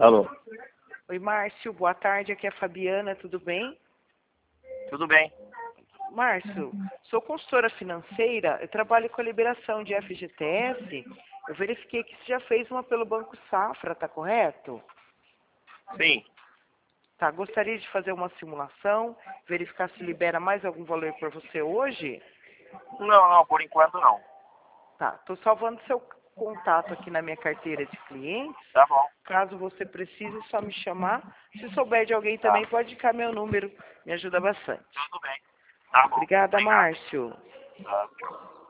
Alô? Oi, Márcio, boa tarde, aqui é a Fabiana, tudo bem? Tudo bem. Márcio, sou consultora financeira, eu trabalho com a liberação de FGTS, eu verifiquei que você já fez uma pelo Banco Safra, tá correto? Sim. Tá, gostaria de fazer uma simulação, verificar se libera mais algum valor para você hoje? Não, por enquanto não. Tá, tô salvando seu contato aqui na minha carteira de clientes. Tá bom. Caso você precise, é só me chamar. Se souber de alguém também, pode indicar meu número, me ajuda bastante. Tudo bem. Tá bom. Obrigada, Obrigado. Márcio. Tá.